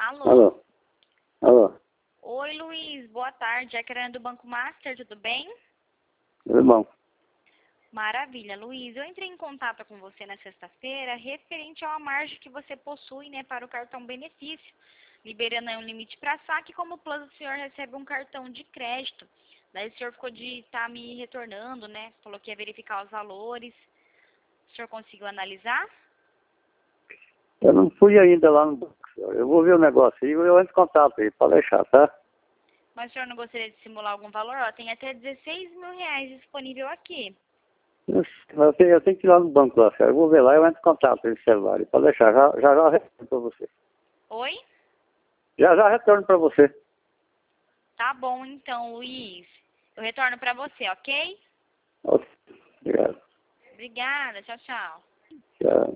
Alô? Alô? Alô? Oi, Luiz. Boa tarde. É a Karina do Banco Master, tudo bem? Tudo bom? Maravilha. Luiz, eu entrei em contato com você na sexta-feira referente a uma margem que você possui, né, para o cartão benefício, liberando aí um limite para saque. Como plano, o senhor recebe um cartão de crédito. Daí o senhor ficou de estar me retornando, né? Falou que ia verificar os valores. O senhor conseguiu analisar? Eu não fui ainda lá no banco, senhor. Eu vou ver o negócio aí, eu entro em contato aí, pode deixar, tá? Mas o senhor não gostaria de simular algum valor? Ó, tem até 16 mil reais disponível aqui. Eu tenho que ir lá no banco lá, senhor. Eu vou ver lá, eu entro em contato aí no celular aí, pode deixar, já eu retorno pra você. Oi? Já retorno pra você. Tá bom, então, Luiz. Eu retorno para você, ok? Ok, obrigado. Obrigada. Tchau, tchau. Tchau.